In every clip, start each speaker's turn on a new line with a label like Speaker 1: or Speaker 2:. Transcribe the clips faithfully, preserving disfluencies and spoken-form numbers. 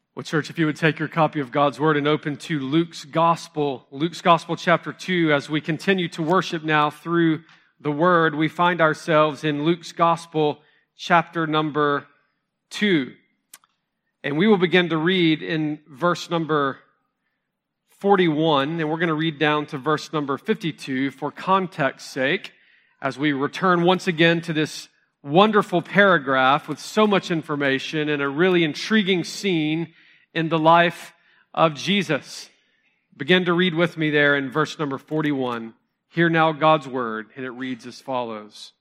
Speaker 1: Well, church, if you would take your copy of God's Word and open to Luke's Gospel, Luke's Gospel chapter two, as we continue to worship now through the Word, we find ourselves in Luke's Gospel chapter number two. And we will begin to read in verse number forty-one, and we're going to read down to verse number fifty-two for context's sake, as we return once again to this wonderful paragraph with so much information and a really intriguing scene in the life of Jesus. Begin to read with me there in verse number forty-one. Hear now God's word, and it reads as follows.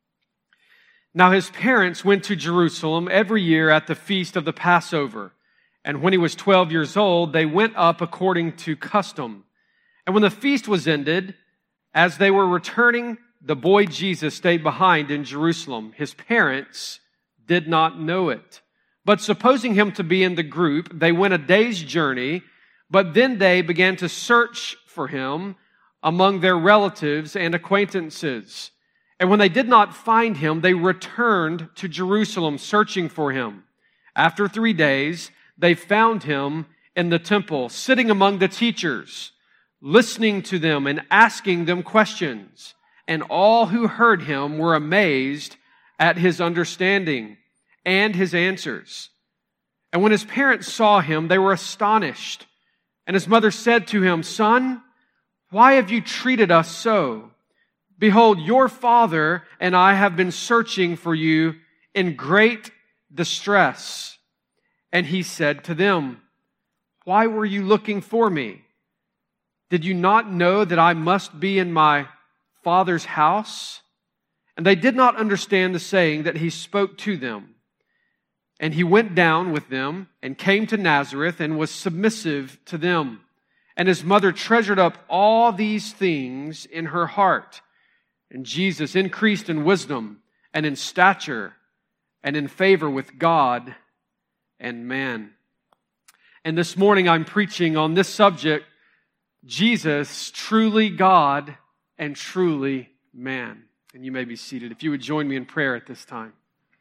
Speaker 1: Now his parents went to Jerusalem every year at the feast of the Passover, and when he was twelve years old, they went up according to custom. And when the feast was ended, as they were returning, the boy Jesus stayed behind in Jerusalem. His parents did not know it. But supposing him to be in the group, they went a day's journey, but then they began to search for him among their relatives and acquaintances. And when they did not find him, they returned to Jerusalem searching for him. After three days, they found him in the temple, sitting among the teachers, listening to them and asking them questions. And all who heard him were amazed at his understanding and his answers. And when his parents saw him, they were astonished. And his mother said to him, "Son, why have you treated us so? Behold, your father and I have been searching for you in great distress." And he said to them, "Why were you looking for me? Did you not know that I must be in my Father's house?" And they did not understand the saying that he spoke to them. And he went down with them and came to Nazareth and was submissive to them. And his mother treasured up all these things in her heart. And Jesus increased in wisdom and in stature and in favor with God and man. And this morning I'm preaching on this subject, Jesus, truly God and truly man. And you may be seated. If you would join me in prayer at this time.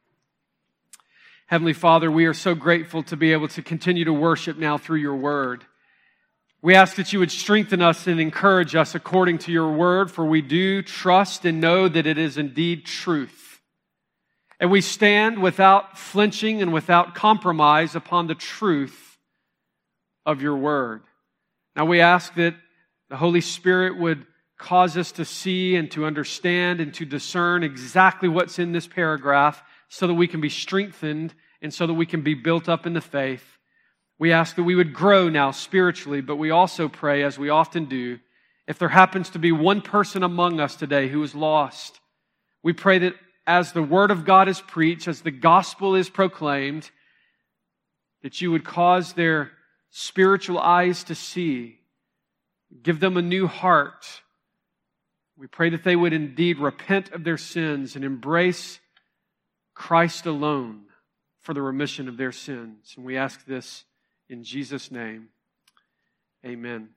Speaker 1: Heavenly Father, we are so grateful to be able to continue to worship now through your word. We ask that you would strengthen us and encourage us according to your word, for we do trust and know that it is indeed truth. And we stand without flinching and without compromise upon the truth of your word. Now we ask that the Holy Spirit would cause us to see and to understand and to discern exactly what's in this paragraph so that we can be strengthened and so that we can be built up in the faith. We ask that we would grow now spiritually, but we also pray, as we often do, if there happens to be one person among us today who is lost, we pray that as the Word of God is preached, as the gospel is proclaimed, that you would cause their spiritual eyes to see, give them a new heart. We pray that they would indeed repent of their sins and embrace Christ alone for the remission of their sins. And we ask this in Jesus' name. Amen.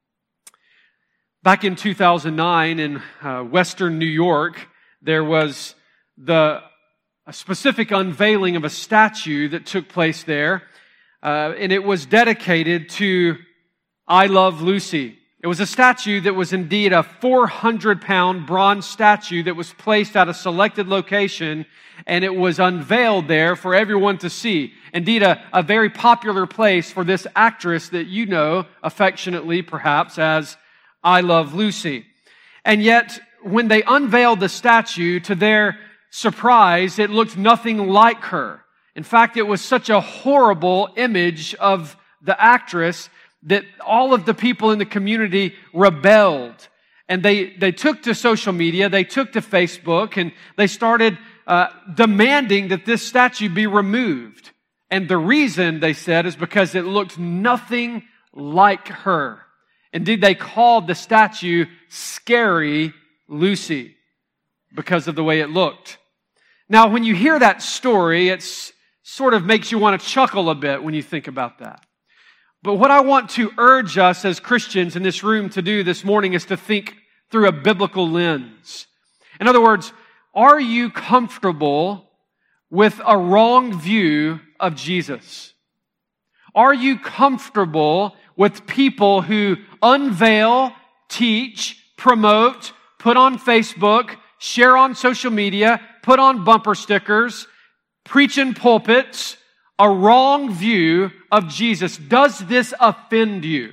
Speaker 1: Back in two thousand nine in uh, Western New York, there was the a specific unveiling of a statue that took place there. Uh, and it was dedicated to I Love Lucy. It was a statue that was indeed a four hundred pound bronze statue that was placed at a selected location, and it was unveiled there for everyone to see. Indeed, a, a very popular place for this actress that you know affectionately, perhaps, as I Love Lucy. And yet, when they unveiled the statue, to their surprise, it looked nothing like her. In fact, it was such a horrible image of the actress that all of the people in the community rebelled. And they, they took to social media, they took to Facebook, and they started uh, demanding that this statue be removed. And the reason, they said, is because it looked nothing like her. Indeed, they called the statue Scary Lucy because of the way it looked. Now, when you hear that story, it sort of makes you want to chuckle a bit when you think about that. But what I want to urge us as Christians in this room to do this morning is to think through a biblical lens. In other words, are you comfortable with a wrong view of Jesus? Are you comfortable with people who unveil, teach, promote, put on Facebook, share on social media, put on bumper stickers, preach in pulpits, a wrong view of Jesus? Does this offend you?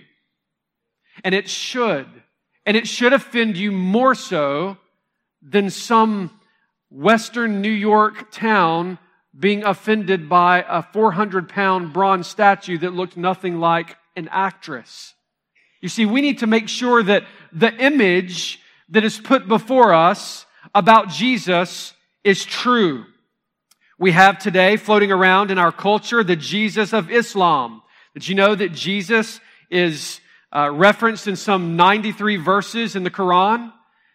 Speaker 1: And it should. And it should offend you more so than some Western New York town being offended by a four hundred pound bronze statue that looked nothing like an actress. You see, we need to make sure that the image that is put before us about Jesus is true. We have today floating around in our culture the Jesus of Islam. Did you know that Jesus is uh, referenced in some ninety-three verses in the Quran?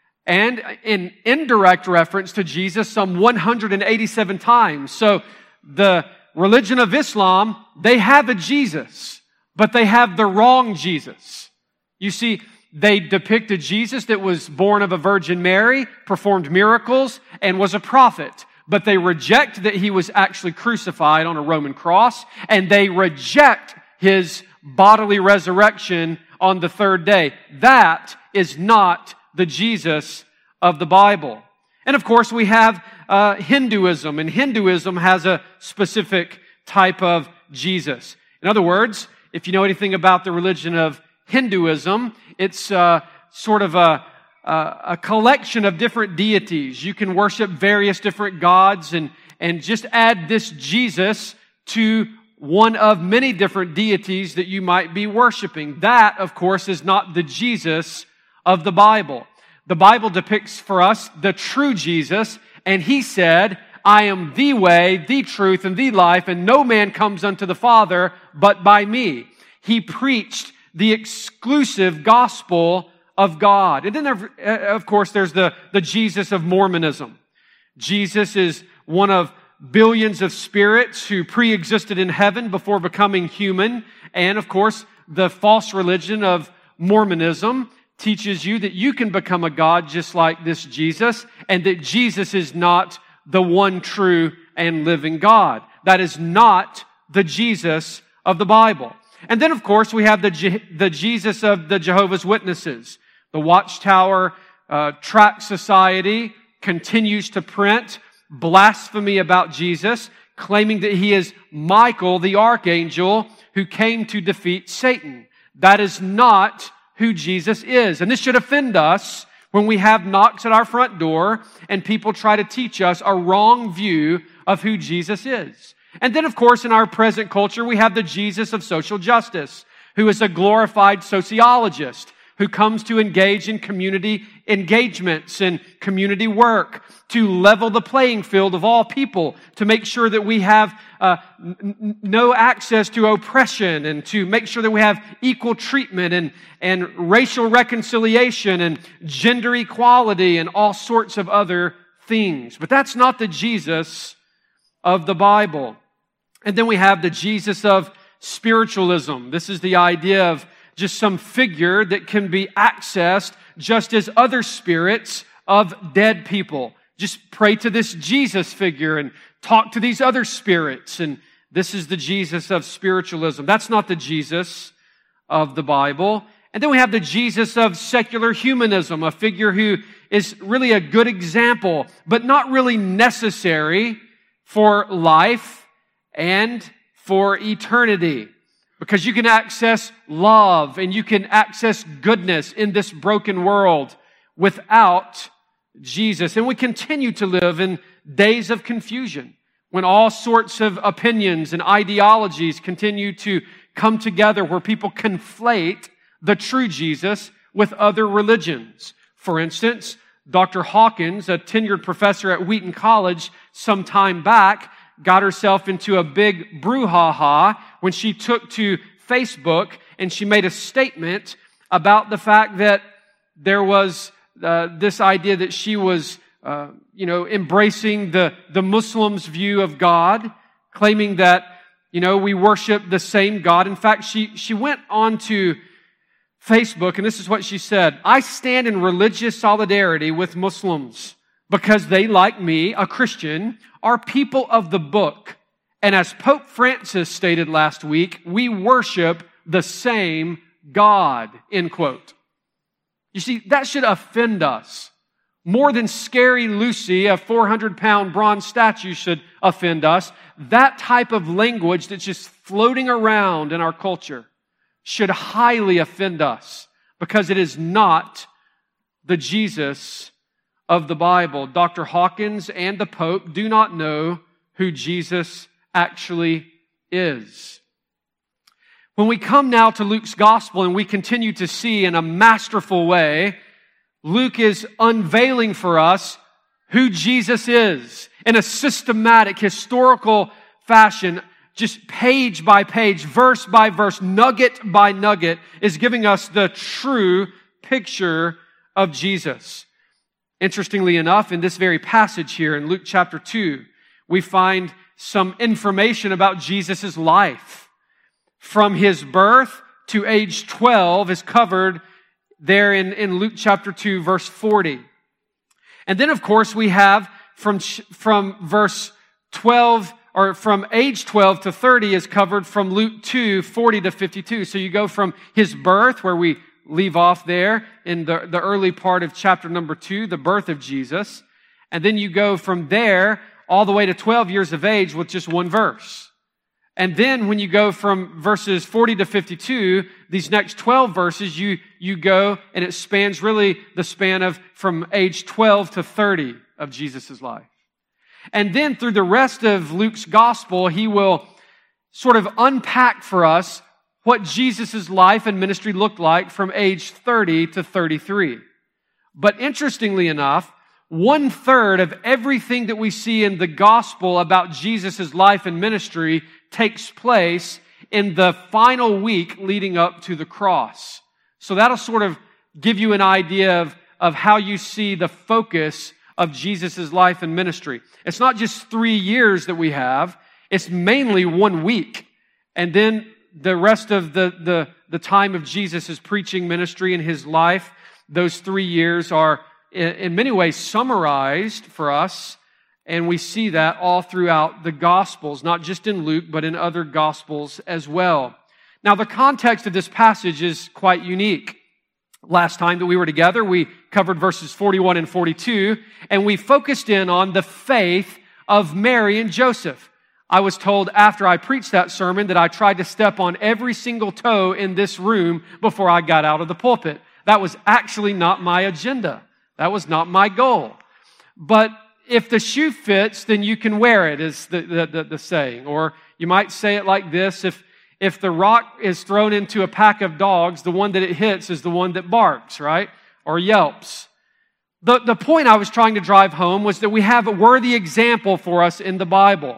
Speaker 1: And in indirect reference to Jesus some one hundred eighty-seven times. So the religion of Islam, they have a Jesus, but they have the wrong Jesus. You see, they depict a Jesus that was born of a Virgin Mary, performed miracles, and was a prophet. But they reject that he was actually crucified on a Roman cross, and they reject his bodily resurrection on the third day. That is not the Jesus of the Bible. And of course, we have uh, Hinduism, and Hinduism has a specific type of Jesus. In other words, if you know anything about the religion of Hinduism, it's uh, sort of a, a, a collection of different deities. You can worship various different gods and, and just add this Jesus to one of many different deities that you might be worshiping. That, of course, is not the Jesus of the Bible. The Bible depicts for us the true Jesus, and he said, I am the way, the truth, and the life, and no man comes unto the Father but by me. He preached the exclusive gospel of God. And then, of course, there's the, the Jesus of Mormonism. Jesus is one of billions of spirits who pre-existed in heaven before becoming human. And, of course, the false religion of Mormonism teaches you that you can become a God just like this Jesus, and that Jesus is not the one true and living God. That is not the Jesus of the Bible. And then, of course, we have the, Je- the Jesus of the Jehovah's Witnesses. The Watchtower uh, Tract Society continues to print blasphemy about Jesus, claiming that he is Michael, the archangel, who came to defeat Satan. That is not who Jesus is. And this should offend us when we have knocks at our front door and people try to teach us a wrong view of who Jesus is. And then, of course, in our present culture, we have the Jesus of social justice, who is a glorified sociologist who comes to engage in community engagements and community work to level the playing field of all people, to make sure that we have uh, n- no access to oppression, and to make sure that we have equal treatment and, and racial reconciliation and gender equality and all sorts of other things. But that's not the Jesus of the Bible. And then we have the Jesus of spiritualism. This is the idea of just some figure that can be accessed just as other spirits of dead people. Just pray to this Jesus figure and talk to these other spirits. And this is the Jesus of spiritualism. That's not the Jesus of the Bible. And then we have the Jesus of secular humanism, a figure who is really a good example, but not really necessary for life and for eternity. Because you can access love and you can access goodness in this broken world without Jesus. And we continue to live in days of confusion when all sorts of opinions and ideologies continue to come together, where people conflate the true Jesus with other religions. For instance, Doctor Hawkins, a tenured professor at Wheaton College some time back, got herself into a big brouhaha when she took to Facebook and she made a statement about the fact that there was uh, this idea that she was, uh, you know, embracing the, the Muslims' view of God, claiming that, you know, we worship the same God. In fact, she, she went on to Facebook, and this is what she said: I stand in religious solidarity with Muslims because they, like me, a Christian, are people of the book, And as Pope Francis stated last week, we worship the same God, end quote. You see, that should offend us. More than Scary Lucy, a four hundred pound bronze statue, should offend us. That type of language that's just floating around in our culture should highly offend us because it is not the Jesus of the Bible. Doctor Hawkins and the Pope do not know who Jesus actually is. When we come now to Luke's gospel and we continue to see in a masterful way, Luke is unveiling for us who Jesus is in a systematic, historical fashion, just page by page, verse by verse, nugget by nugget, is giving us the true picture of Jesus. Interestingly enough, in this very passage here in Luke chapter two, we find some information about Jesus' life. From his birth to age twelve is covered there in, in Luke chapter two, verse forty. And then, of course, we have from, from verse twelve, or from age twelve to thirty is covered from Luke two, forty to fifty-two. So you go from his birth, where we leave off there in the, the early part of chapter number two, the birth of Jesus. And then you go from there all the way to twelve years of age with just one verse. And then when you go from verses forty to fifty-two, these next twelve verses, you, you go, and it spans really the span of from age twelve to thirty of Jesus' life. And then through the rest of Luke's gospel, he will sort of unpack for us what Jesus' life and ministry looked like from age thirty to thirty-three. But interestingly enough, one third of everything that we see in the gospel about Jesus' life and ministry takes place in the final week leading up to the cross. So that'll sort of give you an idea of, of how you see the focus of Jesus' life and ministry. It's not just three years that we have, it's mainly one week. And then the rest of the, the, the time of Jesus' preaching ministry and his life, those three years are in, in many ways summarized for us. And we see that all throughout the Gospels, not just in Luke, but in other Gospels as well. Now, the context of this passage is quite unique. Last time that we were together, we covered verses forty-one and forty-two, and we focused in on the faith of Mary and Joseph. I was told after I preached that sermon that I tried to step on every single toe in this room before I got out of the pulpit. That was actually not my agenda. That was not my goal. But if the shoe fits, then you can wear it, is the, the, the, the saying. Or you might say it like this: if, if the rock is thrown into a pack of dogs, the one that it hits is the one that barks, right? Or yelps. The, the point I was trying to drive home was that we have a worthy example for us in the Bible.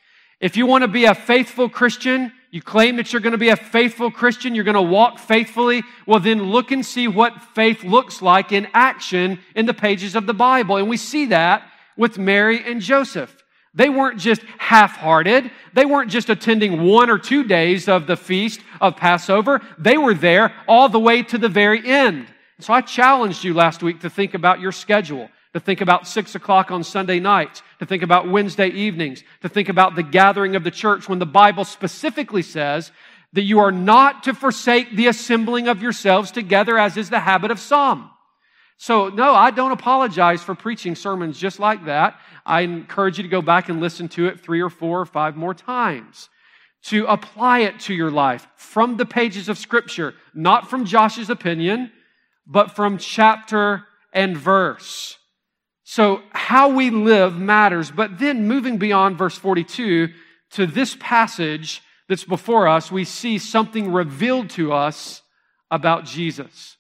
Speaker 1: If you want to be a faithful Christian, you claim that you're going to be a faithful Christian, you're going to walk faithfully, well then look and see what faith looks like in action in the pages of the Bible. And we see that with Mary and Joseph. They weren't just half-hearted. They weren't just attending one or two days of the feast of Passover. They were there all the way to the very end. So I challenged you last week to think about your schedule, to think about six o'clock on Sunday nights, to think about Wednesday evenings, to think about the gathering of the church when the Bible specifically says that you are not to forsake the assembling of yourselves together as is the habit of some. So, no, I don't apologize for preaching sermons just like that. I encourage you to go back and listen to it three or four or five more times, to apply it to your life from the pages of Scripture, not from Josh's opinion, but from chapter and verse. So, how we live matters. But then, moving beyond verse forty-two to this passage that's before us, we see something revealed to us about Jesus.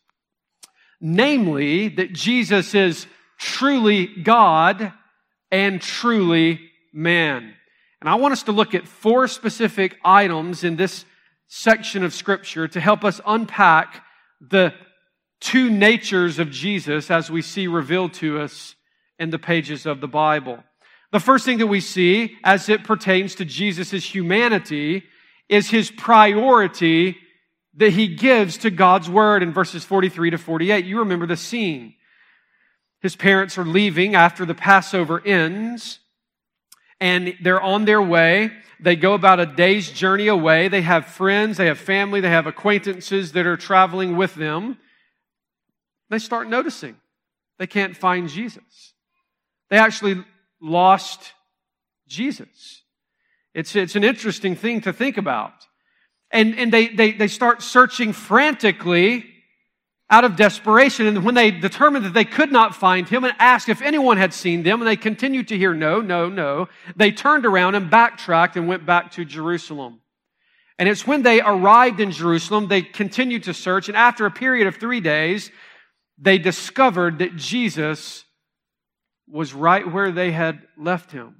Speaker 1: Namely, that Jesus is truly God and truly man. And I want us to look at four specific items in this section of Scripture to help us unpack the two natures of Jesus as we see revealed to us in the pages of the Bible. The first thing that we see as it pertains to Jesus' humanity is his priority that he gives to God's word in verses forty-three to forty-eight. You remember the scene. His parents are leaving after the Passover ends, and they're on their way. They go about a day's journey away. They have friends, they have family, they have acquaintances that are traveling with them. They start noticing they can't find Jesus. They actually lost Jesus. It's, it's an interesting thing to think about. And, and they, they, they start searching frantically out of desperation. And when they determined that they could not find him and asked if anyone had seen them, and they continued to hear no, no, no, they turned around and backtracked and went back to Jerusalem. And it's when they arrived in Jerusalem, they continued to search, and after a period of three days, they discovered that Jesus was right where they had left him.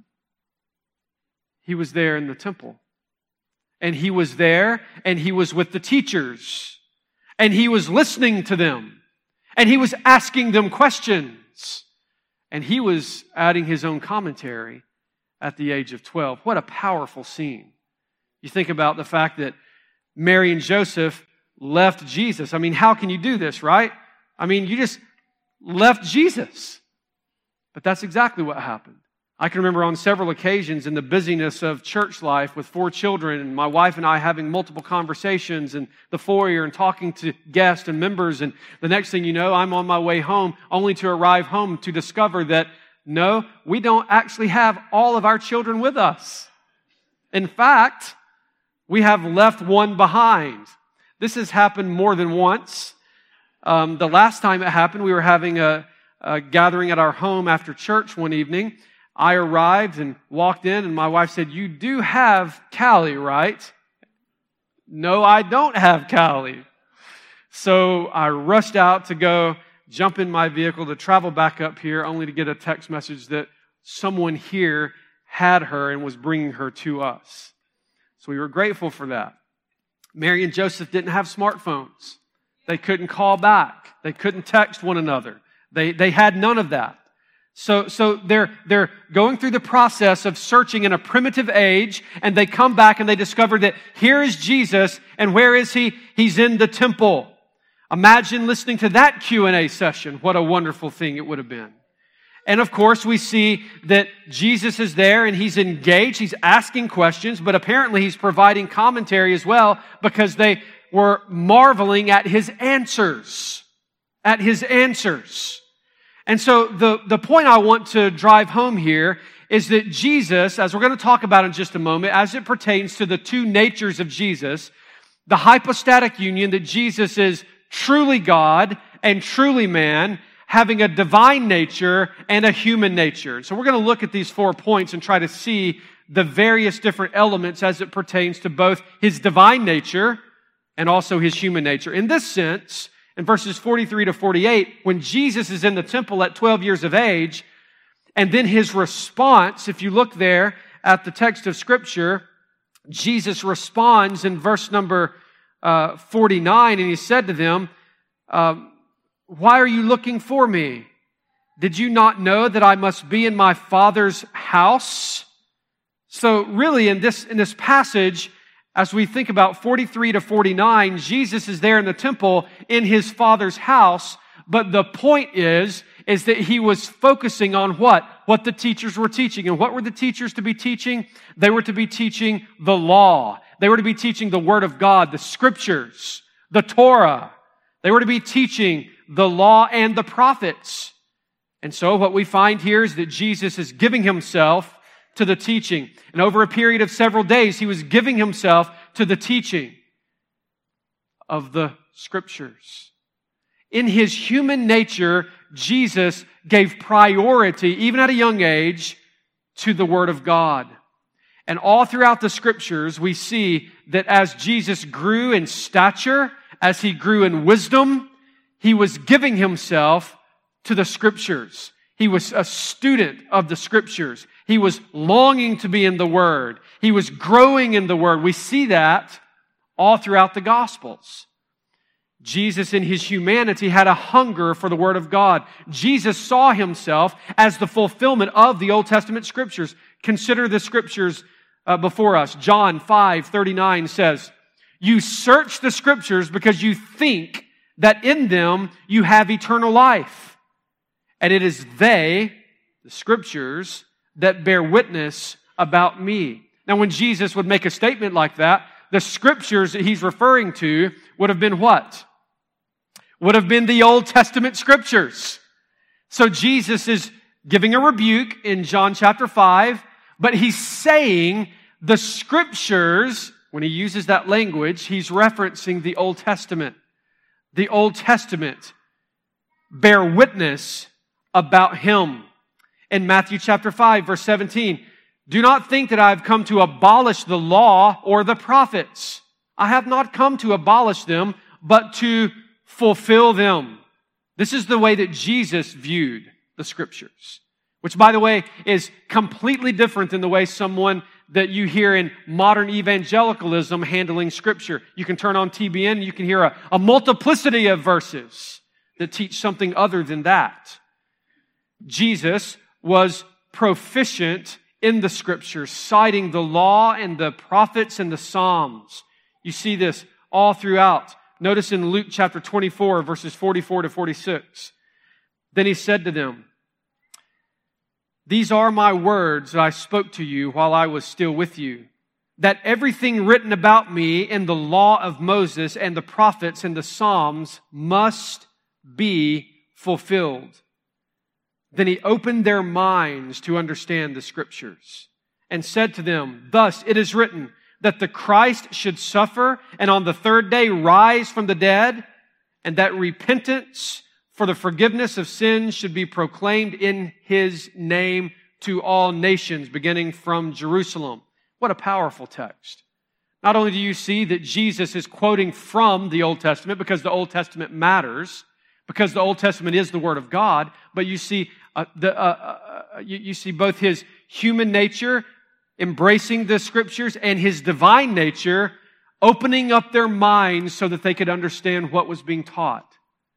Speaker 1: He was there in the temple. And he was there, and he was with the teachers. And he was listening to them. And he was asking them questions. And he was adding his own commentary at the age of twelve. What a powerful scene. You think about the fact that Mary and Joseph left Jesus. I mean, how can you do this, right? I mean, you just left Jesus. But that's exactly what happened. I can remember on several occasions in the busyness of church life with four children and my wife and I having multiple conversations in the foyer and talking to guests and members, and the next thing you know, I'm on my way home only to arrive home to discover that no, we don't actually have all of our children with us. In fact, we have left one behind. This has happened more than once. Um, the last time it happened, we were having a, a gathering at our home after church one evening. I arrived and walked in, and my wife said, "You do have Callie, right?" "No, I don't have Callie." So I rushed out to go jump in my vehicle to travel back up here, only to get a text message that someone here had her and was bringing her to us. So we were grateful for that. Mary and Joseph didn't have smartphones. They couldn't call back. They couldn't text one another. They, they had none of that. So, so they're, they're going through the process of searching in a primitive age, and they come back and they discover that here is Jesus, and where is he? He's in the temple. Imagine listening to that Q and A session. What a wonderful thing it would have been. And of course, we see that Jesus is there and he's engaged. He's asking questions, but apparently he's providing commentary as well, because they were marveling at his answers. At his answers. And so the, the point I want to drive home here is that Jesus, as we're going to talk about in just a moment, as it pertains to the two natures of Jesus, the hypostatic union that Jesus is truly God and truly man, having a divine nature and a human nature. So we're going to look at these four points and try to see the various different elements as it pertains to both his divine nature and also his human nature. In this sense, in verses forty-three to forty-eight, when Jesus is in the temple at twelve years of age, and then his response, if you look there at the text of Scripture, Jesus responds in verse number uh, forty-nine, and he said to them, uh, "Why are you looking for me? Did you not know that I must be in my Father's house?" So really in this, in this passage, as we think about forty-three to forty-nine, Jesus is there in the temple in his Father's house, but the point is, is that he was focusing on what? What the teachers were teaching. And what were the teachers to be teaching? They were to be teaching the law. They were to be teaching the Word of God, the Scriptures, the Torah. They were to be teaching the law and the prophets. And so what we find here is that Jesus is giving himself to the teaching. And over a period of several days, he was giving himself to the teaching of the Scriptures. In his human nature, Jesus gave priority, even at a young age, to the Word of God. And all throughout the Scriptures, we see that as Jesus grew in stature, as he grew in wisdom, he was giving himself to the Scriptures. He was a student of the Scriptures. He was longing to be in the Word. He was growing in the Word. We see that all throughout the Gospels. Jesus in his humanity had a hunger for the Word of God. Jesus saw himself as the fulfillment of the Old Testament Scriptures. Consider the Scriptures uh, before us. John five thirty-nine says, "You search the Scriptures because you think that in them you have eternal life. And it is they, the Scriptures, that bear witness about me. Now, when Jesus would make a statement like that, the scriptures that he's referring to would have been what? Would have been the Old Testament scriptures. So Jesus is giving a rebuke in John chapter five, but he's saying the scriptures, when he uses that language, he's referencing the Old Testament. The Old Testament bear witness about him. In Matthew chapter five, verse seventeen, do not think that I have come to abolish the law or the prophets. I have not come to abolish them, but to fulfill them. This is the way that Jesus viewed the scriptures, which, by the way, is completely different than the way someone that you hear in modern evangelicalism handling scripture. You can turn on T B N, you can hear a, a multiplicity of verses that teach something other than that. Jesus was proficient in the scriptures, citing the law and the prophets and the Psalms. You see this all throughout. Notice in Luke chapter twenty-four, verses forty-four to forty-six. Then he said to them, these are my words that I spoke to you while I was still with you, that everything written about me in the law of Moses and the prophets and the Psalms must be fulfilled. Then he opened their minds to understand the scriptures and said to them, thus it is written that the Christ should suffer and on the third day rise from the dead, and that repentance for the forgiveness of sins should be proclaimed in his name to all nations, beginning from Jerusalem. What a powerful text. Not only do you see that Jesus is quoting from the Old Testament because the Old Testament matters, because the Old Testament is the Word of God, but you see uh, the uh, uh, you, you see both his human nature embracing the scriptures and his divine nature opening up their minds so that they could understand what was being taught.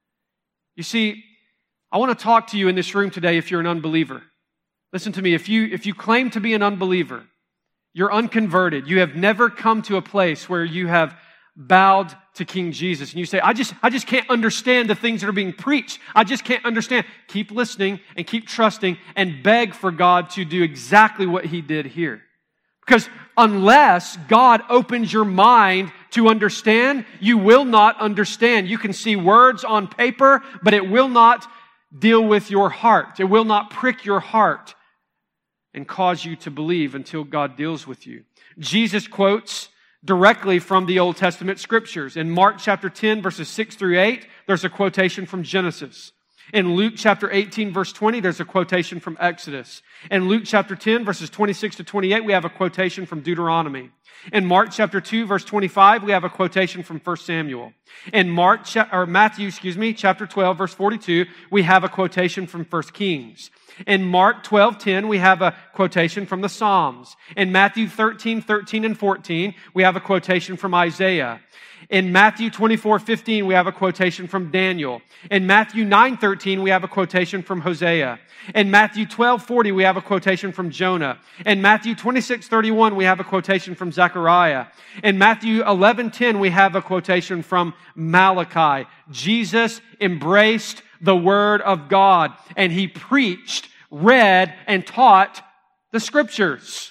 Speaker 1: You see, I want to talk to you in this room today if you're an unbeliever. Listen to me. If you, if you claim to be an unbeliever, you're unconverted, you have never come to a place where you have bowed to King Jesus, and you say, I just, I just can't understand the things that are being preached. I just can't understand. Keep listening and keep trusting and beg for God to do exactly what he did here. Because unless God opens your mind to understand, you will not understand. You can see words on paper, but it will not deal with your heart. It will not prick your heart and cause you to believe until God deals with you. Jesus quotes directly from the Old Testament scriptures. In Mark chapter ten, verses six through eight, there's a quotation from Genesis. In Luke chapter eighteen, verse twenty, there's a quotation from Exodus. In Luke chapter ten, verses twenty-six to twenty-eight, we have a quotation from Deuteronomy. In Mark chapter two, verse twenty-five, we have a quotation from First Samuel. In Mark, or Matthew, excuse me, chapter twelve, verse forty-two, we have a quotation from First Kings. In Mark twelve ten, we have a quotation from the Psalms. In Matthew thirteen, thirteen and fourteen, we have a quotation from Isaiah. In Matthew twenty-four fifteen, we have a quotation from Daniel. In Matthew nine thirteen, we have a quotation from Hosea. In Matthew twelve forty, we have a quotation from Jonah. In Matthew twenty-six thirty-one, we have a quotation from Zechariah. In Matthew eleven ten, we have a quotation from Malachi. Jesus embraced the Word of God, and he preached, read, and taught the Scriptures.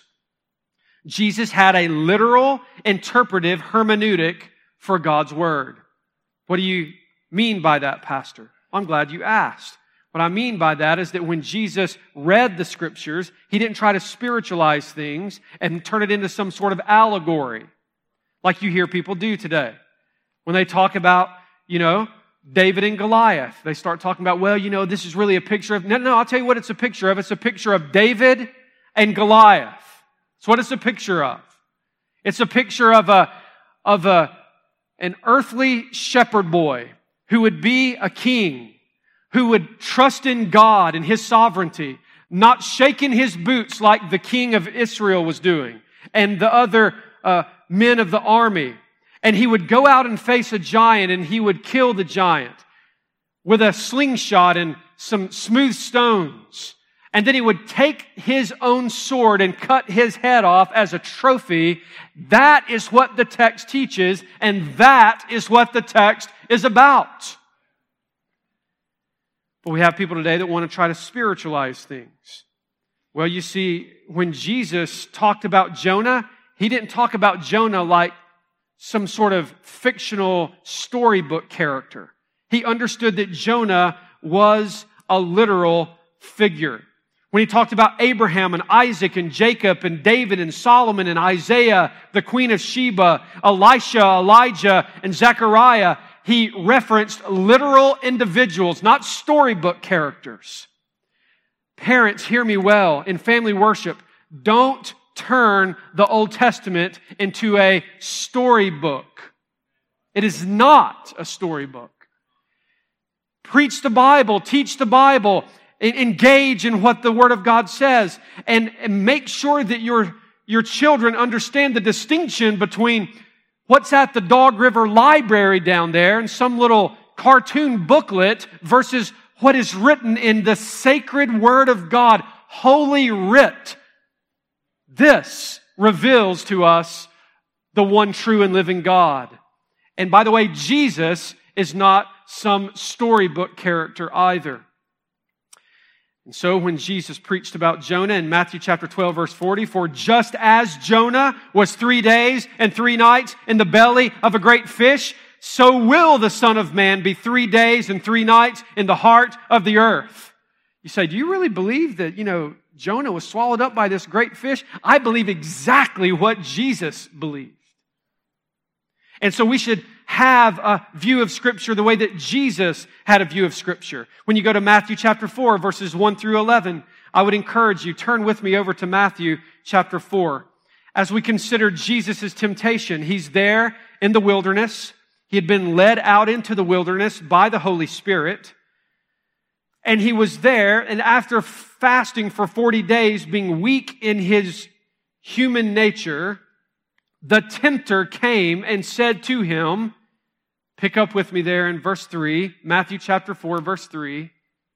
Speaker 1: Jesus had a literal, interpretive hermeneutic for God's Word. What do you mean by that, Pastor? I'm glad you asked. What I mean by that is that when Jesus read the Scriptures, he didn't try to spiritualize things and turn it into some sort of allegory, like you hear people do today. When they talk about, you know, David and Goliath, they start talking about, well, you know, this is really a picture of... No, no, I'll tell you what it's a picture of. It's a picture of David and Goliath. It's what it's a picture of. It's a picture of a, of a, an earthly shepherd boy who would be a king, who would trust in God and His sovereignty, not shaking his boots like the king of Israel was doing, and the other uh, men of the army. And he would go out and face a giant, and he would kill the giant with a slingshot and some smooth stones. And then he would take his own sword and cut his head off as a trophy. That is what the text teaches, and that is what the text is about. But we have people today that want to try to spiritualize things. Well, you see, when Jesus talked about Jonah, he didn't talk about Jonah like some sort of fictional storybook character. He understood that Jonah was a literal figure. When he talked about Abraham and Isaac and Jacob and David and Solomon and Isaiah, the Queen of Sheba, Elisha, Elijah, and Zechariah, he referenced literal individuals, not storybook characters. Parents, hear me well. In family worship, don't turn the Old Testament into a storybook. It is not a storybook. Preach the Bible, teach the Bible, engage in what the Word of God says, and, and make sure that your, your children understand the distinction between what's at the Dog River Library down there and some little cartoon booklet versus what is written in the sacred Word of God, Holy Writ. This reveals to us the one true and living God. And by the way, Jesus is not some storybook character either. And so when Jesus preached about Jonah in Matthew chapter twelve, verse forty, for just as Jonah was three days and three nights in the belly of a great fish, so will the Son of Man be three days and three nights in the heart of the earth. You say, do you really believe that, you know, Jonah was swallowed up by this great fish? I believe exactly what Jesus believed. And so we should have a view of Scripture the way that Jesus had a view of Scripture. When you go to Matthew chapter four, verses one through eleven, I would encourage you, turn with me over to Matthew chapter four. As we consider Jesus' temptation, He's there in the wilderness. He had been led out into the wilderness by the Holy Spirit. And He was there, and after fasting for forty days, being weak in His human nature, the tempter came and said to Him, pick up with me there in verse three, Matthew chapter four, verse three.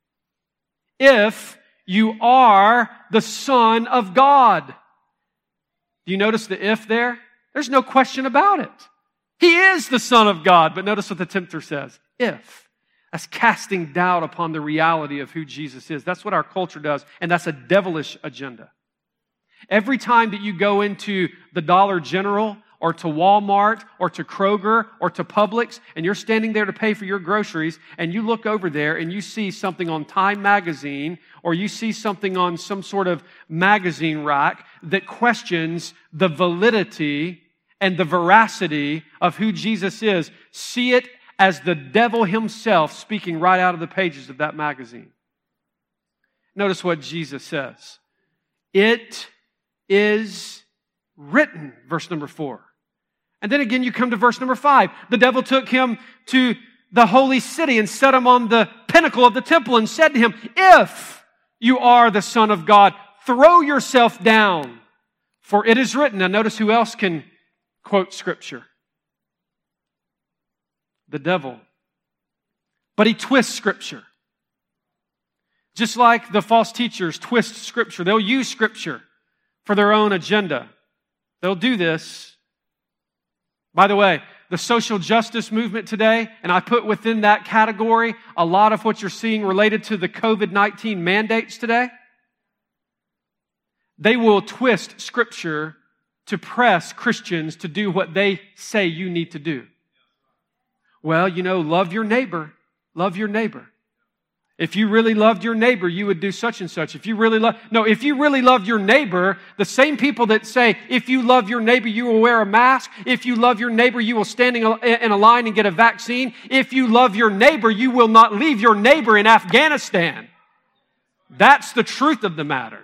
Speaker 1: If you are the Son of God. Do you notice the if there? There's no question about it. He is the Son of God. But notice what the tempter says. If. That's casting doubt upon the reality of who Jesus is. That's what our culture does. And that's a devilish agenda. Every time that you go into the Dollar General or to Walmart or to Kroger or to Publix and you're standing there to pay for your groceries and you look over there and you see something on Time magazine or you see something on some sort of magazine rack that questions the validity and the veracity of who Jesus is, see it as the devil himself speaking right out of the pages of that magazine. Notice what Jesus says. It is written, verse number four. And then again, you come to verse number five. The devil took him to the holy city and set him on the pinnacle of the temple and said to him, if you are the Son of God, throw yourself down, for it is written. Now notice who else can quote Scripture. The devil. But he twists Scripture. Just like the false teachers twist Scripture. They'll use Scripture for their own agenda. They'll do this. By the way, the social justice movement today, and I put within that category a lot of what you're seeing related to the covid nineteen mandates today. They will twist Scripture to press Christians to do what they say you need to do. Well, you know, love your neighbor. Love your neighbor. If you really loved your neighbor, you would do such and such. If you really love, no, if you really love your neighbor, the same people that say, if you love your neighbor, you will wear a mask. If you love your neighbor, you will stand in a line and get a vaccine. If you love your neighbor, you will not leave your neighbor in Afghanistan. That's the truth of the matter.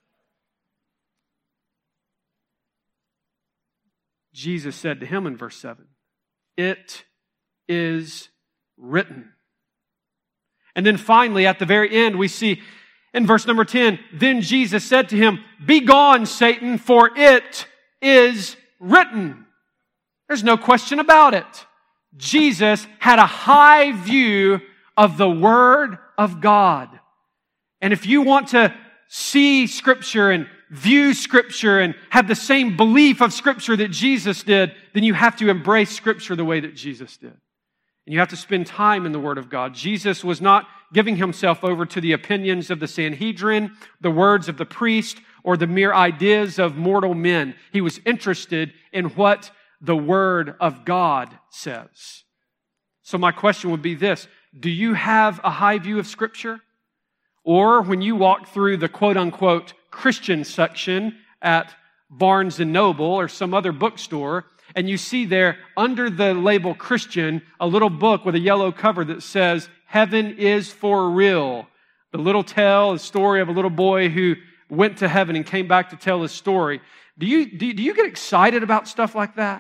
Speaker 1: Jesus said to him in verse seven, it is written. And then finally, at the very end, we see in verse number ten, then Jesus said to him, be gone, Satan, for it is written. There's no question about it. Jesus had a high view of the Word of God. And if you want to see Scripture and view Scripture and have the same belief of Scripture that Jesus did, then you have to embrace Scripture the way that Jesus did. And you have to spend time in the Word of God. Jesus was not giving himself over to the opinions of the Sanhedrin, the words of the priest, or the mere ideas of mortal men. He was interested in what the Word of God says. So my question would be this: do you have a high view of Scripture? Or when you walk through the quote-unquote Christian section at Barnes and Noble or some other bookstore, and you see there under the label Christian a little book with a yellow cover that says, "Heaven is for real." The little tale, the story of a little boy who went to heaven and came back to tell his story. Do you, do, do you get excited about stuff like that?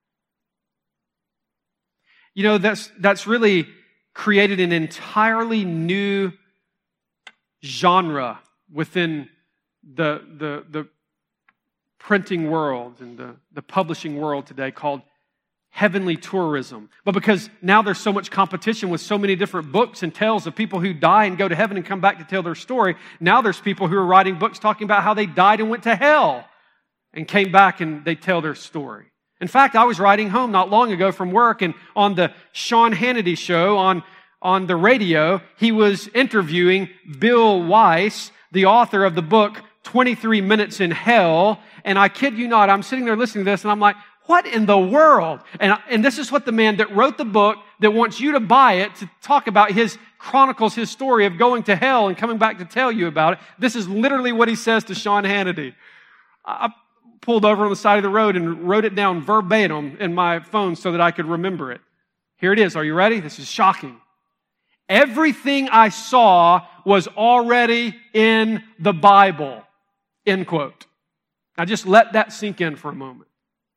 Speaker 1: You know, that's, that's really created an entirely new genre within the, the, the printing world and the, the publishing world today called heavenly tourism. But because now there's so much competition with so many different books and tales of people who die and go to heaven and come back to tell their story, now there's people who are writing books talking about how they died and went to hell and came back and they tell their story. In fact, I was riding home not long ago from work, and on the Sean Hannity show on, on the radio, he was interviewing Bill Weiss, the author of the book twenty-three minutes in Hell. And I kid you not, I'm sitting there listening to this and I'm like, what in the world? And, and this is what the man that wrote the book, that wants you to buy it, to talk about his chronicles, his story of going to hell and coming back to tell you about it. This is literally what he says to Sean Hannity. I pulled over on the side of the road and wrote it down verbatim in my phone so that I could remember it. Here it is. Are you ready? This is shocking. Everything I saw was already in the Bible. End quote. Now just let that sink in for a moment.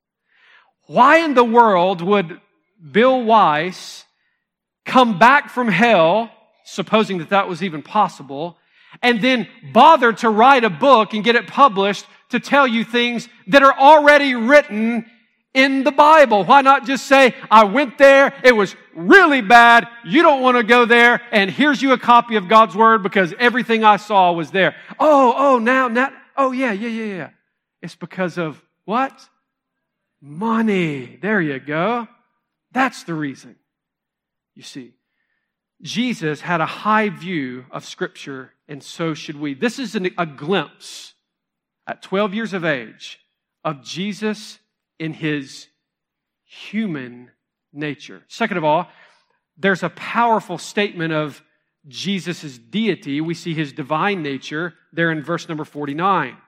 Speaker 1: Why in the world would Bill Weiss come back from hell, supposing that that was even possible, and then bother to write a book and get it published to tell you things that are already written in the Bible? Why not just say, I went there, it was really bad, you don't want to go there, and here's you a copy of God's Word because everything I saw was there. Oh, oh, now, now, oh yeah, yeah, yeah, yeah. It's because of what? Money. There you go. That's the reason. You see, Jesus had a high view of Scripture, and so should we. This is an, a glimpse at twelve years of age of Jesus in His human nature. Second of all, there's a powerful statement of Jesus' deity. We see His divine nature there in verse number forty-nine.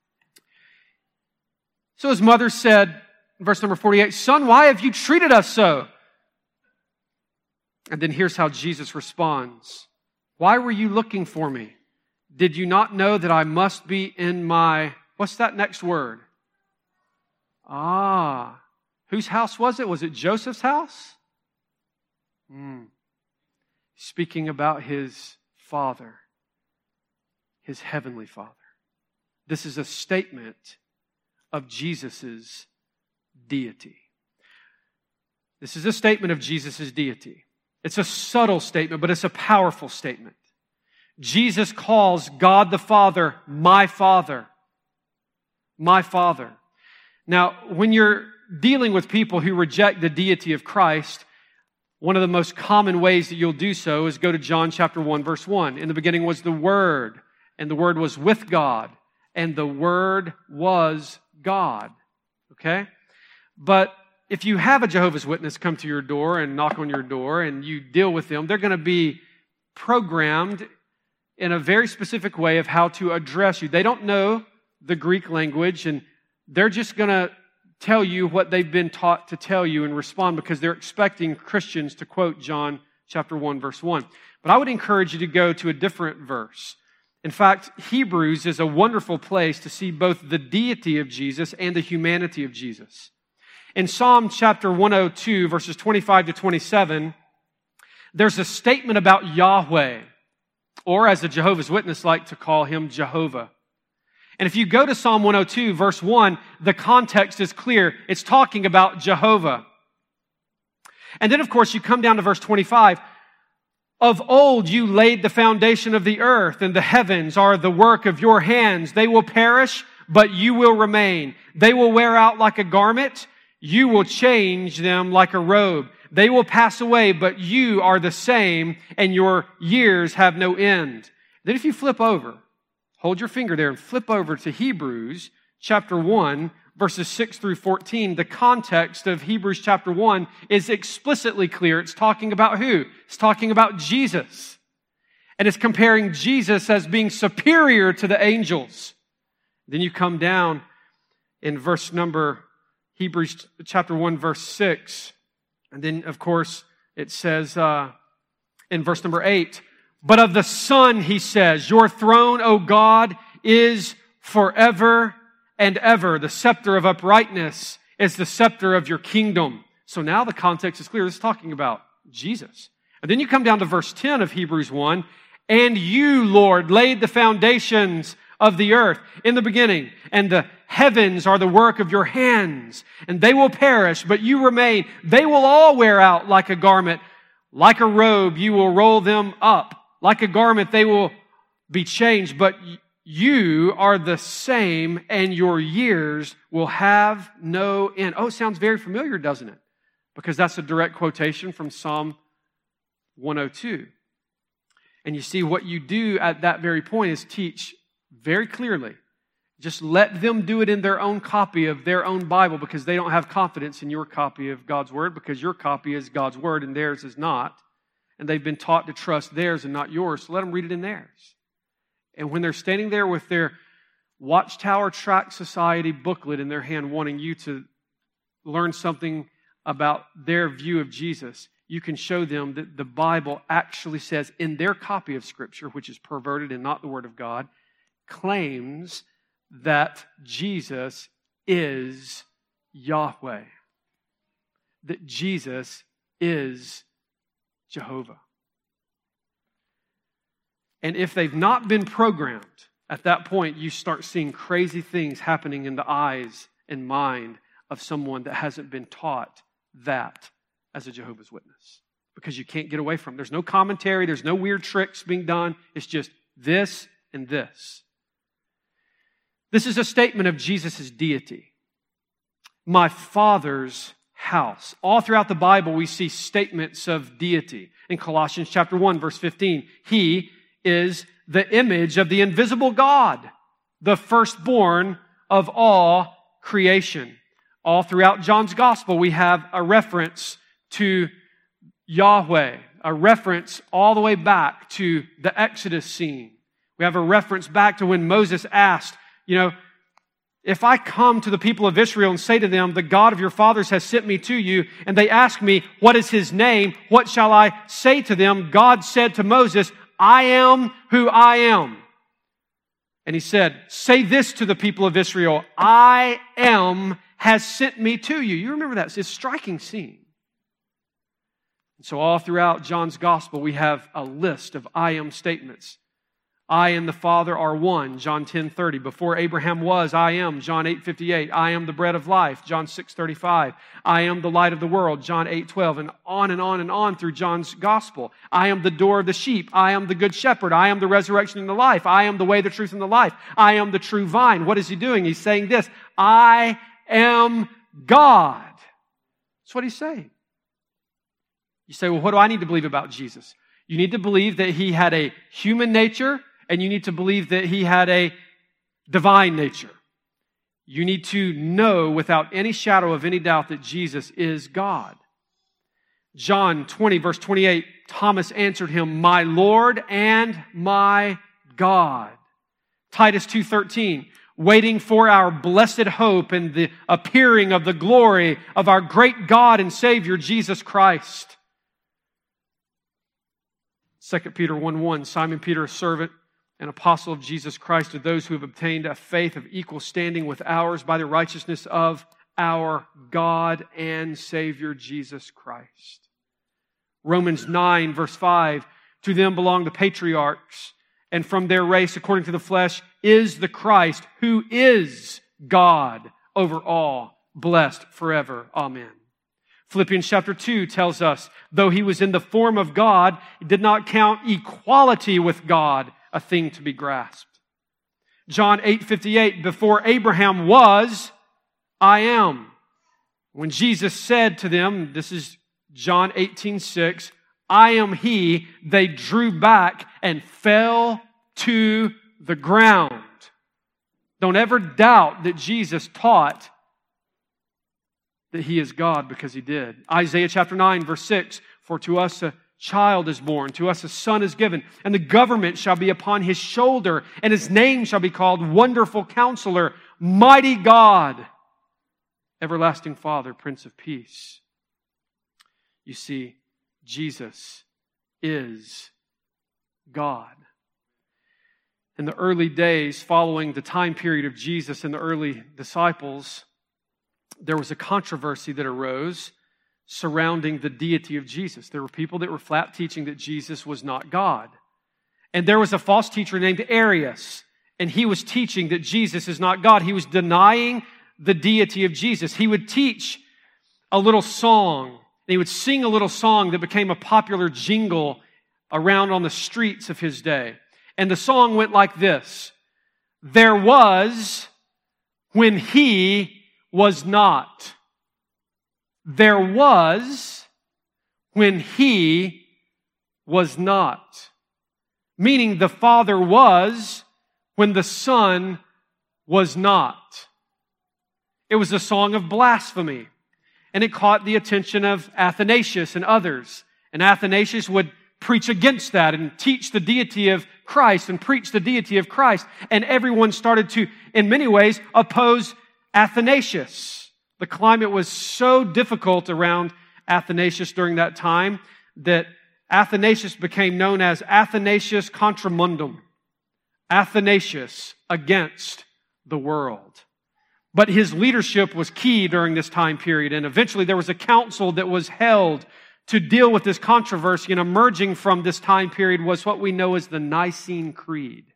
Speaker 1: So His mother said, verse number forty-eight, Son, why have you treated us so? And then here's how Jesus responds. Why were you looking for me? Did you not know that I must be in my, what's that next word? Ah, whose house was it? Was it Joseph's house? Hmm. Speaking about His Father, His Heavenly Father. This is a statement of Jesus' deity. This is a statement of Jesus' deity. It's a subtle statement, but it's a powerful statement. Jesus calls God the Father, my Father. My Father. Now, when you're dealing with people who reject the deity of Christ, one of the most common ways that you'll do so is go to John chapter one, verse one. In the beginning was the Word, and the Word was with God, and the Word was God. Okay? But if you have a Jehovah's Witness come to your door and knock on your door and you deal with them, they're going to be programmed in a very specific way of how to address you. They don't know the Greek language, and they're just going to tell you what they've been taught to tell you and respond because they're expecting Christians to quote John chapter one, verse one. But I would encourage you to go to a different verse. In fact, Hebrews is a wonderful place to see both the deity of Jesus and the humanity of Jesus. In Psalm chapter one oh two, verses twenty-five to twenty-seven, there's a statement about Yahweh, or as the Jehovah's Witness like to call Him, Jehovah. And if you go to Psalm one oh two, verse one, the context is clear. It's talking about Jehovah. And then, of course, you come down to verse twenty-five. Of old you laid the foundation of the earth, and the heavens are the work of your hands. They will perish, but you will remain. They will wear out like a garment. You will change them like a robe. They will pass away, but you are the same, and your years have no end. Then if you flip over, hold your finger there and flip over to Hebrews chapter one, verses six through fourteen. The context of Hebrews chapter one is explicitly clear. It's talking about who? It's talking about Jesus. And it's comparing Jesus as being superior to the angels. Then you come down in verse number, Hebrews chapter one, verse six. And then, of course, it says uh, in verse number eight, but of the Son, he says, your throne, O God, is forever and ever. The scepter of uprightness is the scepter of your kingdom. So now the context is clear. This is talking about Jesus. And then you come down to verse ten of Hebrews one, and you, Lord, laid the foundations of the earth in the beginning, and the heavens are the work of your hands, and they will perish, but you remain. They will all wear out like a garment. Like a robe, you will roll them up. Like a garment, they will be changed, but you are the same, and your years will have no end. Oh, it sounds very familiar, doesn't it? Because that's a direct quotation from Psalm one oh two. And you see, what you do at that very point is teach very clearly. Just let them do it in their own copy of their own Bible, because they don't have confidence in your copy of God's Word, because your copy is God's Word and theirs is not. And they've been taught to trust theirs and not yours, so let them read it in theirs. And when they're standing there with their Watchtower Tract Society booklet in their hand, wanting you to learn something about their view of Jesus, you can show them that the Bible actually says in their copy of Scripture, which is perverted and not the Word of God, claims that Jesus is Yahweh. That Jesus is Jehovah. And if they've not been programmed, at that point you start seeing crazy things happening in the eyes and mind of someone that hasn't been taught that as a Jehovah's Witness. Because you can't get away from it. There's no commentary, there's no weird tricks being done. It's just this and this. This is a statement of Jesus' deity. My Father's house. All throughout the Bible, we see statements of deity. In Colossians chapter one, verse fifteen, He is the image of the invisible God, the firstborn of all creation. All throughout John's Gospel, we have a reference to Yahweh, a reference all the way back to the Exodus scene. We have a reference back to when Moses asked, you know, if I come to the people of Israel and say to them, the God of your fathers has sent me to you, and they ask me, what is his name? What shall I say to them? God said to Moses, I am who I am. And he said, say this to the people of Israel, I am has sent me to you. You remember that? It's a striking scene. And so all throughout John's Gospel, we have a list of I am statements. I and the Father are one, John ten thirty. Before Abraham was, I am, John eight fifty-eight. I am the bread of life, John six thirty-five. I am the light of the world, John eight twelve. And on and on and on through John's Gospel. I am the door of the sheep. I am the good shepherd. I am the resurrection and the life. I am the way, the truth, and the life. I am the true vine. What is he doing? He's saying this, I am God. That's what he's saying. You say, well, what do I need to believe about Jesus? You need to believe that he had a human nature, and you need to believe that he had a divine nature. You need to know without any shadow of any doubt that Jesus is God. John twenty, verse twenty-eight, Thomas answered him, my Lord and my God. Titus two thirteen, waiting for our blessed hope and the appearing of the glory of our great God and Savior, Jesus Christ. Second Peter one one, Simon Peter, a servant and apostle of Jesus Christ, to those who have obtained a faith of equal standing with ours by the righteousness of our God and Savior Jesus Christ. Romans nine, verse five, to them belong the patriarchs, and from their race, according to the flesh, is the Christ, who is God over all, blessed forever. Amen. Philippians chapter two tells us, though he was in the form of God, he did not count equality with God a thing to be grasped. John eight fifty-eight, before Abraham was, I am. When Jesus said to them, this is John eighteen six, I am He, they drew back and fell to the ground. Don't ever doubt that Jesus taught that He is God, because He did. Isaiah chapter nine, verse six, for to us a child is born, to us a son is given, and the government shall be upon His shoulder, and His name shall be called Wonderful Counselor, Mighty God, Everlasting Father, Prince of Peace. You see, Jesus is God. In the early days following the time period of Jesus and the early disciples, there was a controversy that arose surrounding the deity of Jesus. There were people that were flat teaching that Jesus was not God. And there was a false teacher named Arius, and he was teaching that Jesus is not God. He was denying the deity of Jesus. He would teach a little song, and he would sing a little song that became a popular jingle around on the streets of his day. And the song went like this: there was when He was not. There was when He was not. Meaning the Father was when the Son was not. It was a song of blasphemy. And it caught the attention of Athanasius and others. And Athanasius would preach against that and teach the deity of Christ and preach the deity of Christ. And everyone started to, in many ways, oppose Athanasius. The climate was so difficult around Athanasius during that time that Athanasius became known as Athanasius Contra Mundum. Athanasius against the world. But his leadership was key during this time period, and eventually there was a council that was held to deal with this controversy, and emerging from this time period was what we know as the Nicene Creed.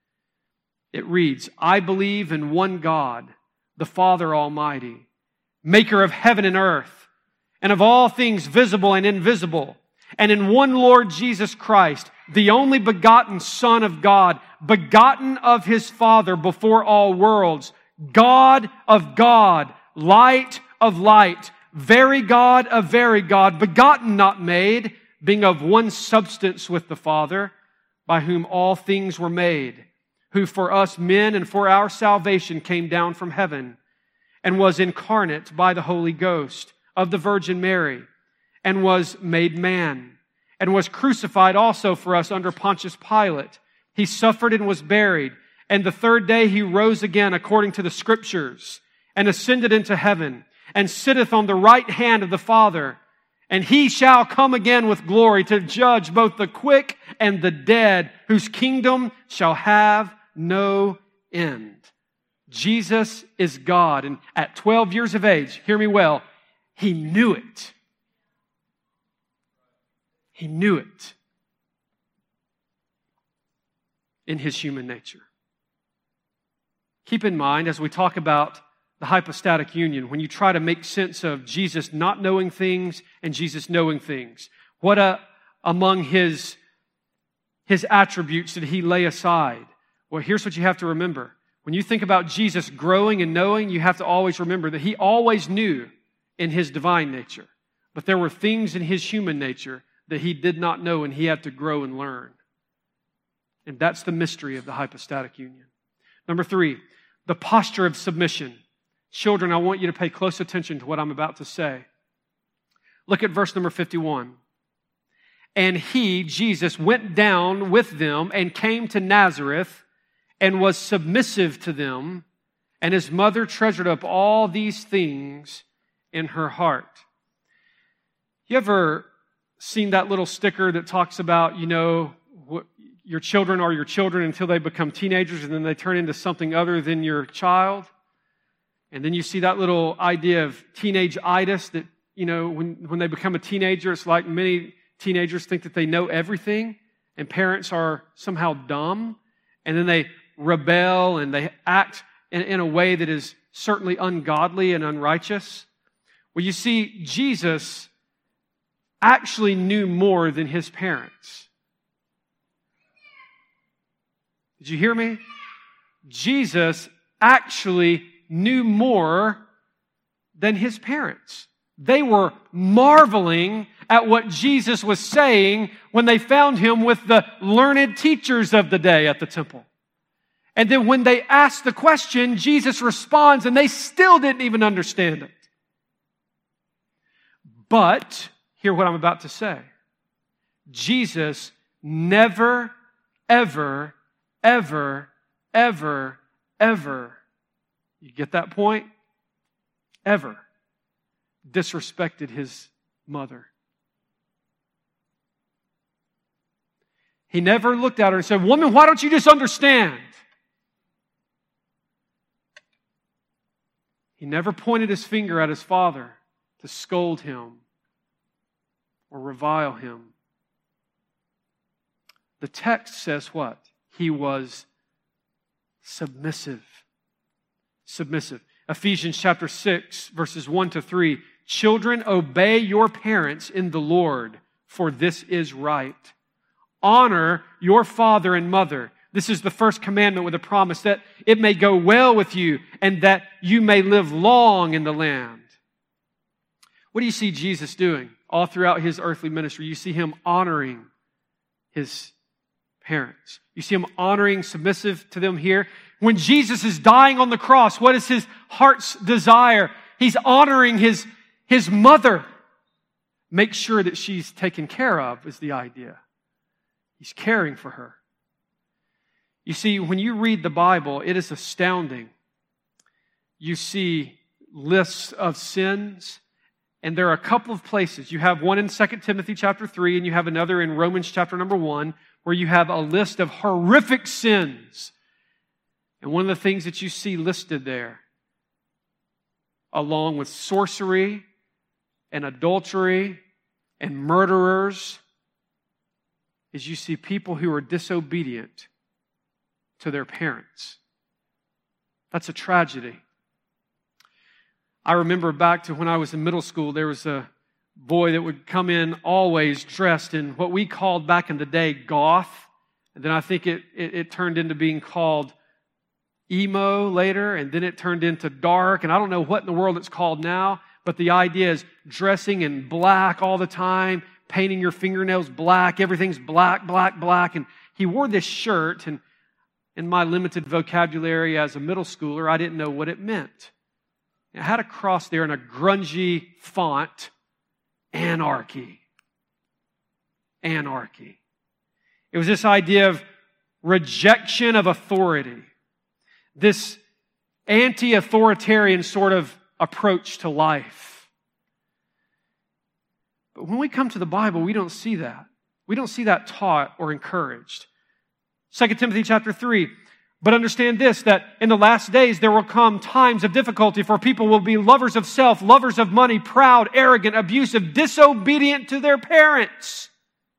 Speaker 1: It reads, I believe in one God, the Father Almighty, maker of heaven and earth, and of all things visible and invisible, and in one Lord Jesus Christ, the only begotten Son of God, begotten of His Father before all worlds, God of God, light of light, very God of very God, begotten, not made, being of one substance with the Father, by whom all things were made, who for us men and for our salvation came down from heaven, and was incarnate by the Holy Ghost of the Virgin Mary, and was made man, and was crucified also for us under Pontius Pilate. He suffered and was buried, and the third day He rose again according to the Scriptures, and ascended into heaven, and sitteth on the right hand of the Father. And He shall come again with glory to judge both the quick and the dead, whose kingdom shall have no end. Jesus is God. And at twelve years of age, hear me well, He knew it. He knew it in His human nature. Keep in mind, as we talk about the hypostatic union, when you try to make sense of Jesus not knowing things and Jesus knowing things, what a, among His, His attributes did He lay aside? Well, here's what you have to remember. When you think about Jesus growing and knowing, you have to always remember that He always knew in His divine nature. But there were things in His human nature that He did not know, and He had to grow and learn. And that's the mystery of the hypostatic union. Number three, the posture of submission. Children, I want you to pay close attention to what I'm about to say. Look at verse number fifty-one. And He, Jesus, went down with them and came to Nazareth and was submissive to them, and His mother treasured up all these things in her heart. You ever seen that little sticker that talks about, you know, what, your children are your children until they become teenagers and then they turn into something other than your child? And then you see that little idea of teenage-itis that, you know, when, when they become a teenager, it's like many teenagers think that they know everything and parents are somehow dumb, and then they rebel and they act in, in a way that is certainly ungodly and unrighteous. Well, you see, Jesus actually knew more than His parents. Did you hear me? Jesus actually knew more than His parents. They were marveling at what Jesus was saying when they found him with the learned teachers of the day at the temple. And then when they asked the question, Jesus responds, and they still didn't even understand it. But, hear what I'm about to say. Jesus never, ever, ever, ever, ever, you get that point? Ever disrespected his mother. He never looked at her and said, "Woman, why don't you just understand?" He never pointed his finger at his father to scold him or revile him. The text says what? He was submissive. Submissive. Ephesians chapter six, verses one to three. Children, obey your parents in the Lord, for this is right. Honor your father and mother. This is the first commandment with a promise that it may go well with you and that you may live long in the land. What do you see Jesus doing all throughout his earthly ministry? You see him honoring his parents. You see him honoring, submissive to them here. When Jesus is dying on the cross, what is his heart's desire? He's honoring his, his mother. Make sure that she's taken care of is the idea. He's caring for her. You see, when you read the Bible, it is astounding. You see lists of sins, and there are a couple of places. You have one in Second Timothy chapter three, and you have another in Romans chapter number one, where you have a list of horrific sins. And one of the things that you see listed there, along with sorcery and adultery and murderers, is you see people who are disobedient to their parents. That's a tragedy. I remember back to when I was in middle school, there was a boy that would come in always dressed in what we called back in the day goth. And then I think it, it, it turned into being called emo later, and then it turned into dark, and I don't know what in the world it's called now, but the idea is dressing in black all the time, painting your fingernails black, everything's black, black, black. And he wore this shirt, and in my limited vocabulary as a middle schooler, I didn't know what it meant. It had a cross there in a grungy font, anarchy. Anarchy. It was this idea of rejection of authority. This anti-authoritarian sort of approach to life. But when we come to the Bible, we don't see that. We don't see that taught or encouraged. Second Timothy chapter three. But understand this, that in the last days there will come times of difficulty, for people will be lovers of self, lovers of money, proud, arrogant, abusive, disobedient to their parents,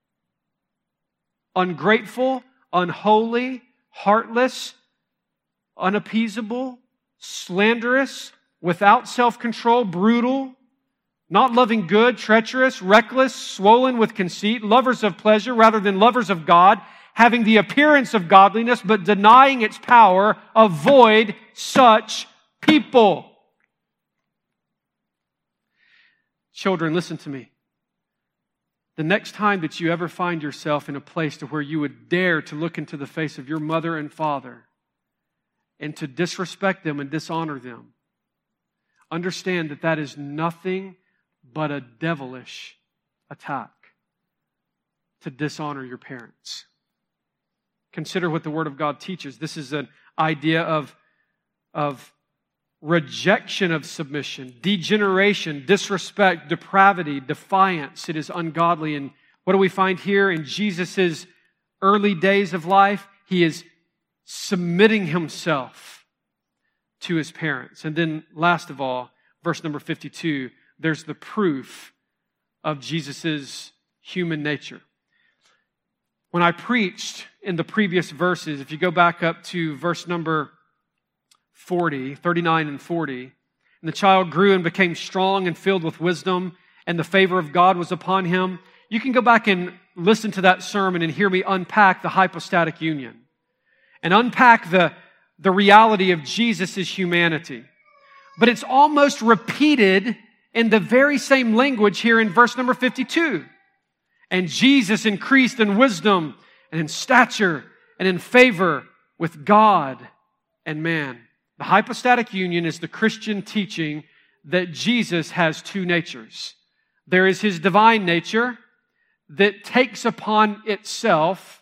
Speaker 1: ungrateful, unholy, heartless, unappeasable, slanderous, without self-control, brutal, not loving good, treacherous, reckless, swollen with conceit, lovers of pleasure rather than lovers of God, having the appearance of godliness but denying its power. Avoid such people. Children, listen to me. The next time that you ever find yourself in a place to where you would dare to look into the face of your mother and father and to disrespect them and dishonor them, understand that that is nothing but a devilish attack to dishonor your parents. Consider what the Word of God teaches. This is an idea of, of rejection of submission, degeneration, disrespect, depravity, defiance. It is ungodly. And what do we find here in Jesus' early days of life? He is submitting himself to his parents. And then last of all, verse number fifty-two, there's the proof of Jesus' human nature. When I preached in the previous verses, if you go back up to verse number forty, thirty-nine and forty, and the child grew and became strong and filled with wisdom, and the favor of God was upon him. You can go back and listen to that sermon and hear me unpack the hypostatic union and unpack the, the reality of Jesus' humanity. But it's almost repeated in the very same language here in verse number fifty-two. And Jesus increased in wisdom and in stature and in favor with God and man. The hypostatic union is the Christian teaching that Jesus has two natures. There is His divine nature that takes upon itself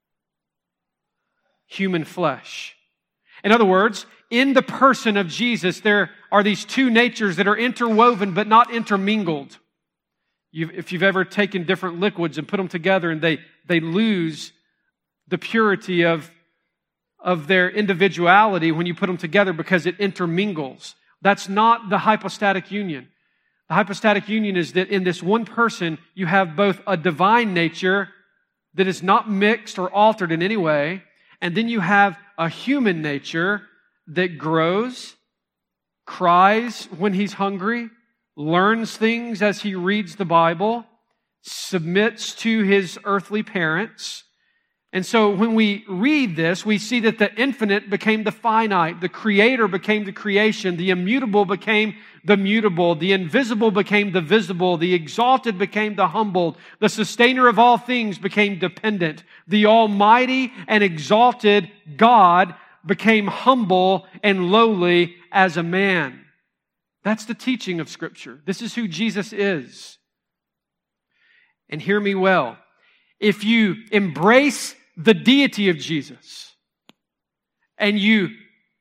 Speaker 1: human flesh. In other words, in the person of Jesus, there are these two natures that are interwoven but not intermingled. You've, if you've ever taken different liquids and put them together and they, they lose the purity of, of their individuality when you put them together because it intermingles. That's not the hypostatic union. The hypostatic union is that in this one person, you have both a divine nature that is not mixed or altered in any way, and then you have a human nature that grows, cries when he's hungry, learns things as he reads the Bible, submits to his earthly parents. And so when we read this, we see that the infinite became the finite, the creator became the creation, the immutable became the mutable, the invisible became the visible, the exalted became the humbled, the sustainer of all things became dependent, the almighty and exalted God became humble and lowly as a man. That's the teaching of Scripture. This is who Jesus is. And hear me well. If you embrace the deity of Jesus and you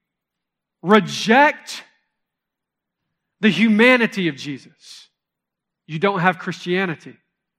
Speaker 1: reject the humanity of Jesus, you don't have Christianity.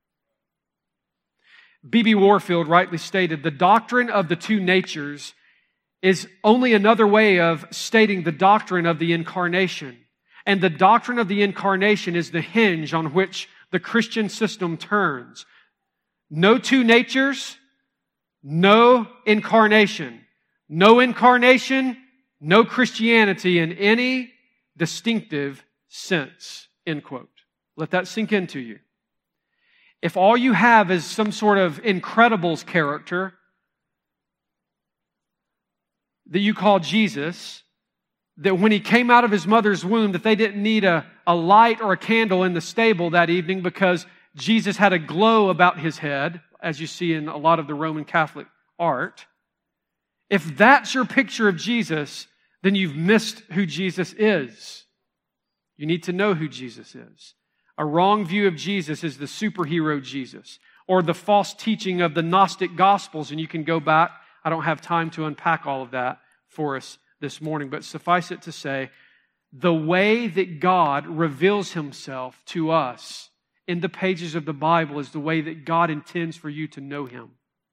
Speaker 1: B B Warfield rightly stated, the doctrine of the two natures is only another way of stating the doctrine of the incarnation. And the doctrine of the incarnation is the hinge on which the Christian system turns. No two natures, no incarnation. No incarnation, no Christianity in any distinctive sense. End quote. Let that sink into you. If all you have is some sort of Incredibles character that you call Jesus, that when He came out of His mother's womb, that they didn't need a, a light or a candle in the stable that evening because Jesus had a glow about His head, as you see in a lot of the Roman Catholic art. If that's your picture of Jesus, then you've missed who Jesus is. You need to know who Jesus is. A wrong view of Jesus is the superhero Jesus, or the false teaching of the Gnostic Gospels, and you can go back. I don't have time to unpack all of that for us this morning, but suffice it to say, the way that God reveals Himself to us in the pages of the Bible is the way that God intends for you to know Him.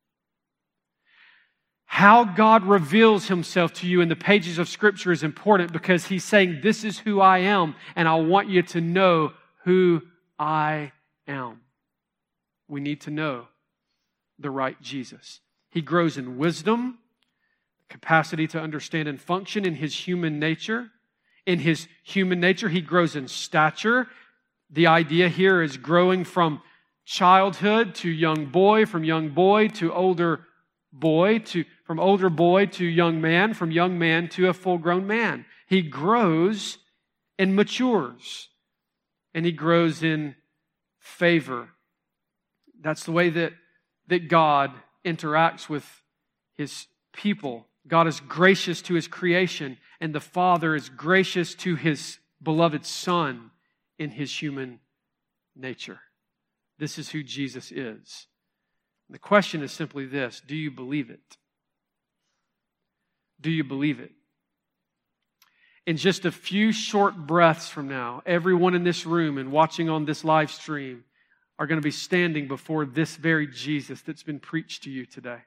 Speaker 1: How God reveals Himself to you in the pages of Scripture is important because He's saying, this is who I am, and I want you to know who I am. We need to know the right Jesus. He grows in wisdom, capacity to understand and function in His human nature. In His human nature, He grows in stature. The idea here is growing from childhood to young boy, from young boy to older boy, to from older boy to young man, from young man to a full-grown man. He grows and matures, and He grows in favor. That's the way that, that God interacts with His people. God is gracious to His creation, and the Father is gracious to His beloved Son in His human nature. This is who Jesus is. And the question is simply this: do you believe it? Do you believe it? In just a few short breaths from now, everyone in this room and watching on this live stream are going to be standing before this very Jesus that's been preached to you today.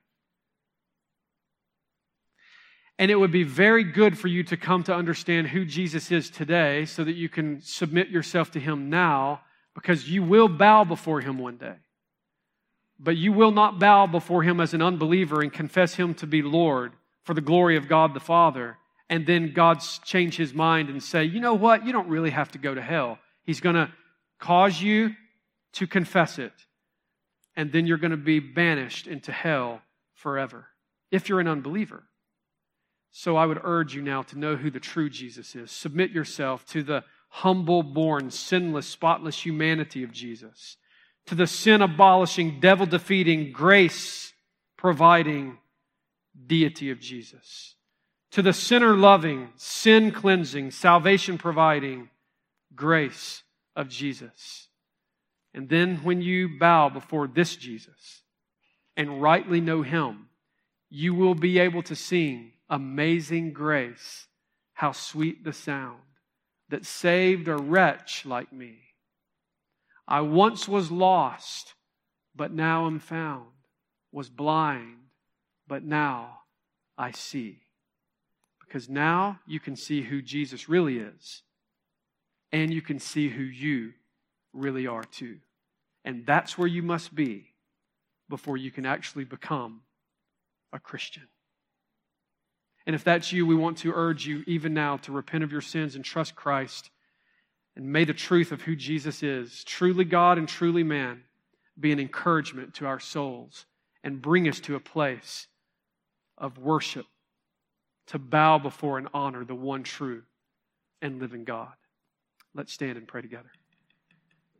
Speaker 1: And it would be very good for you to come to understand who Jesus is today so that you can submit yourself to Him now, because you will bow before Him one day. But you will not bow before Him as an unbeliever and confess Him to be Lord for the glory of God the Father, and then God's change His mind and say, you know what, you don't really have to go to hell. He's going to cause you to confess it, and then you're going to be banished into hell forever, if you're an unbeliever. So I would urge you now to know who the true Jesus is. Submit yourself to the humble-born, sinless, spotless humanity of Jesus, to the sin-abolishing, devil-defeating, grace-providing deity of Jesus, to the sinner-loving, sin-cleansing, salvation-providing grace of Jesus. And then when you bow before this Jesus and rightly know Him, you will be able to sing, "Amazing grace, how sweet the sound that saved a wretch like me. I once was lost, but now am found, was blind, but now I see." Because now you can see who Jesus really is, and you can see who you really are too. And that's where you must be before you can actually become a Christian. And if that's you, we want to urge you even now to repent of your sins and trust Christ. And may the truth of who Jesus is, truly God and truly man, be an encouragement to our souls and bring us to a place of worship, to bow before and honor the one true and living God. Let's stand and pray together.